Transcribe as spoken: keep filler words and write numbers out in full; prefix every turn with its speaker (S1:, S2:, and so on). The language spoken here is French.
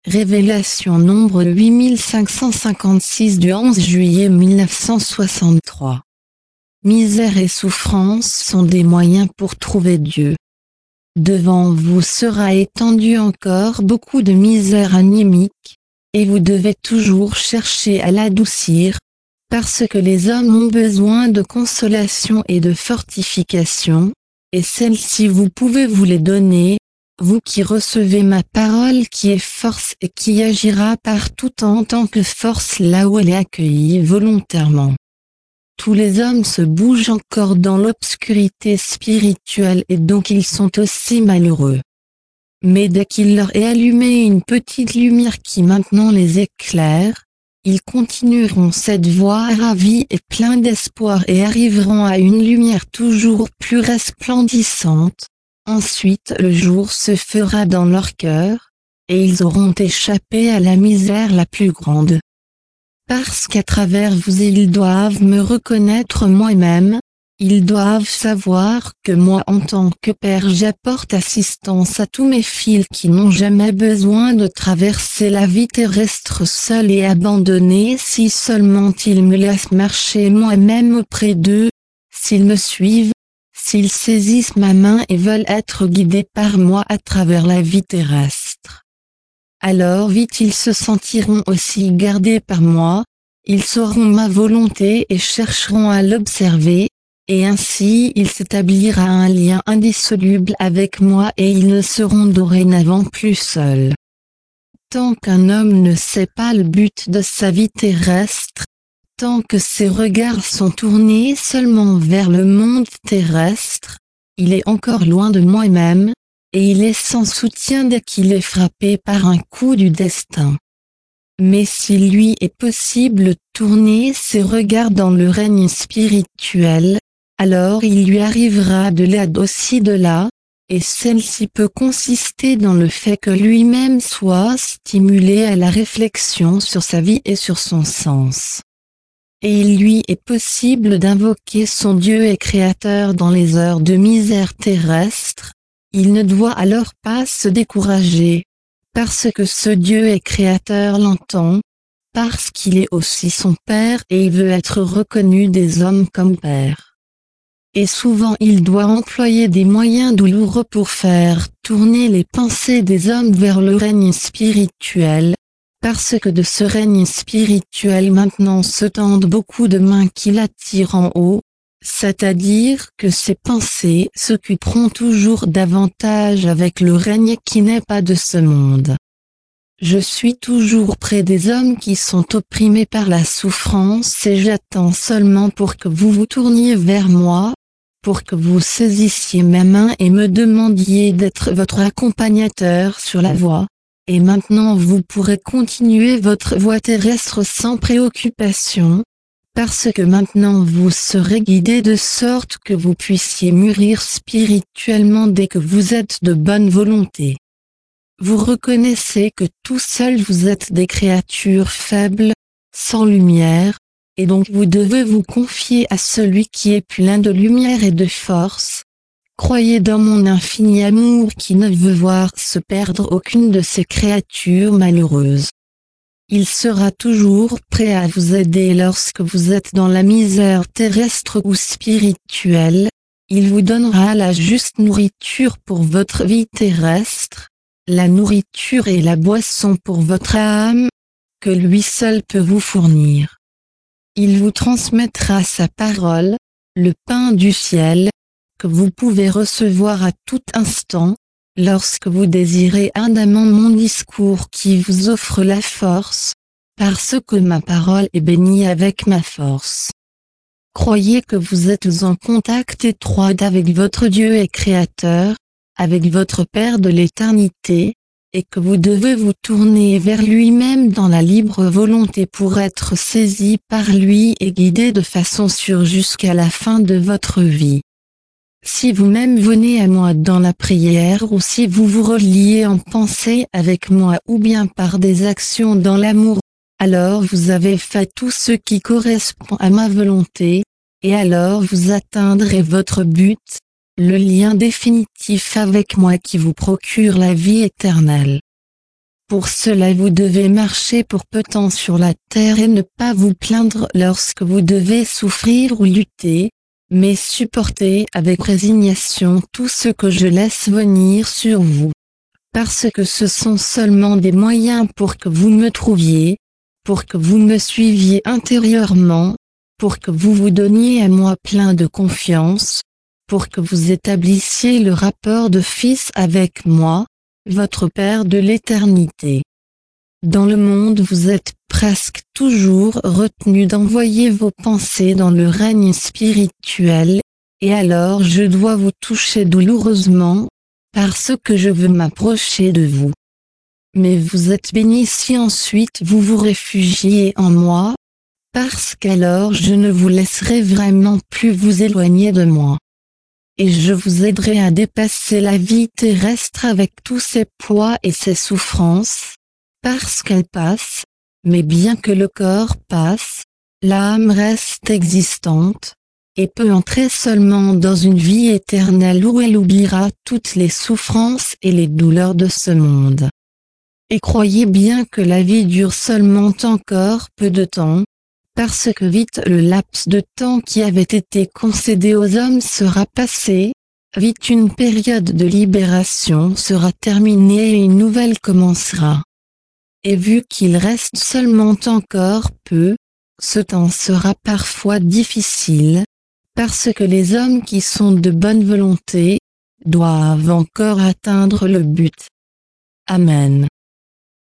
S1: Révélation nombre huit mille cinq cent cinquante-six du onze juillet mille neuf cent soixante-trois. Misère et souffrance sont des moyens pour trouver Dieu. Devant vous sera étendue encore beaucoup de misère anémique, et vous devez toujours chercher à l'adoucir, parce que les hommes ont besoin de consolation et de fortification, et celles-ci vous pouvez vous les donner, vous qui recevez ma parole qui est force et qui agira partout en tant que force là où elle est accueillie volontairement. Tous les hommes se bougent encore dans l'obscurité spirituelle et donc ils sont aussi malheureux. Mais dès qu'il leur est allumé une petite lumière qui maintenant les éclaire, ils continueront cette voie ravie et plein d'espoir et arriveront à une lumière toujours plus resplendissante. Ensuite le jour se fera dans leur cœur, et ils auront échappé à la misère la plus grande. Parce qu'à travers vous ils doivent me reconnaître moi-même, ils doivent savoir que moi en tant que Père j'apporte assistance à tous mes fils qui n'ont jamais besoin de traverser la vie terrestre seuls et abandonnés si seulement ils me laissent marcher moi-même auprès d'eux, s'ils me suivent, s'ils saisissent ma main et veulent être guidés par moi à travers la vie terrestre. Alors vite ils se sentiront aussi gardés par moi, ils sauront ma volonté et chercheront à l'observer, et ainsi il s'établira un lien indissoluble avec moi et ils ne seront dorénavant plus seuls. Tant qu'un homme ne sait pas le but de sa vie terrestre, tant que ses regards sont tournés seulement vers le monde terrestre, il est encore loin de moi-même, et il est sans soutien dès qu'il est frappé par un coup du destin. Mais s'il lui est possible de tourner ses regards dans le règne spirituel, alors il lui arrivera de l'aide aussi de là, et celle-ci peut consister dans le fait que lui-même soit stimulé à la réflexion sur sa vie et sur son sens. Et il lui est possible d'invoquer son Dieu et Créateur dans les heures de misère terrestre. Il ne doit alors pas se décourager, parce que ce Dieu et Créateur l'entend, parce qu'il est aussi son Père et il veut être reconnu des hommes comme Père. Et souvent il doit employer des moyens douloureux pour faire tourner les pensées des hommes vers le règne spirituel, parce que de ce règne spirituel maintenant se tendent beaucoup de mains qui l'attirent en haut, c'est-à-dire que ces pensées s'occuperont toujours davantage avec le règne qui n'est pas de ce monde. Je suis toujours près des hommes qui sont opprimés par la souffrance et j'attends seulement pour que vous vous tourniez vers moi, pour que vous saisissiez ma main et me demandiez d'être votre accompagnateur sur la voie. Et maintenant vous pourrez continuer votre voie terrestre sans préoccupation, parce que maintenant vous serez guidés de sorte que vous puissiez mûrir spirituellement dès que vous êtes de bonne volonté. Vous reconnaissez que tout seul vous êtes des créatures faibles, sans lumière, et donc vous devez vous confier à celui qui est plein de lumière et de force. Croyez dans mon infini amour qui ne veut voir se perdre aucune de ces créatures malheureuses. Il sera toujours prêt à vous aider lorsque vous êtes dans la misère terrestre ou spirituelle. Il vous donnera la juste nourriture pour votre vie terrestre, la nourriture et la boisson pour votre âme, que lui seul peut vous fournir. Il vous transmettra sa parole, le pain du ciel, que vous pouvez recevoir à tout instant, lorsque vous désirez ardemment mon discours qui vous offre la force, parce que ma parole est bénie avec ma force. Croyez que vous êtes en contact étroit avec votre Dieu et Créateur, avec votre Père de l'éternité, et que vous devez vous tourner vers lui-même dans la libre volonté pour être saisi par lui et guidé de façon sûre jusqu'à la fin de votre vie. Si vous-même venez à moi dans la prière ou si vous vous reliez en pensée avec moi ou bien par des actions dans l'amour, alors vous avez fait tout ce qui correspond à ma volonté, et alors vous atteindrez votre but, le lien définitif avec moi qui vous procure la vie éternelle. Pour cela vous devez marcher pour peu de temps sur la terre et ne pas vous plaindre lorsque vous devez souffrir ou lutter, mais supporter avec résignation tout ce que je laisse venir sur vous. Parce que ce sont seulement des moyens pour que vous me trouviez, pour que vous me suiviez intérieurement, pour que vous vous donniez à moi plein de confiance, pour que vous établissiez le rapport de fils avec moi, votre Père de l'éternité. Dans le monde vous êtes presque toujours retenu d'envoyer vos pensées dans le règne spirituel, et alors je dois vous toucher douloureusement, parce que je veux m'approcher de vous. Mais vous êtes bénis si ensuite vous vous réfugiez en moi, parce qu'alors je ne vous laisserai vraiment plus vous éloigner de moi. Et je vous aiderai à dépasser la vie terrestre avec tous ses poids et ses souffrances, parce qu'elle passe, mais bien que le corps passe, l'âme reste existante, et peut entrer seulement dans une vie éternelle où elle oubliera toutes les souffrances et les douleurs de ce monde. Et croyez bien que la vie dure seulement encore peu de temps, parce que vite le laps de temps qui avait été concédé aux hommes sera passé, vite une période de libération sera terminée et une nouvelle commencera. Et vu qu'il reste seulement encore peu, ce temps sera parfois difficile, parce que les hommes qui sont de bonne volonté, doivent encore atteindre le but. Amen.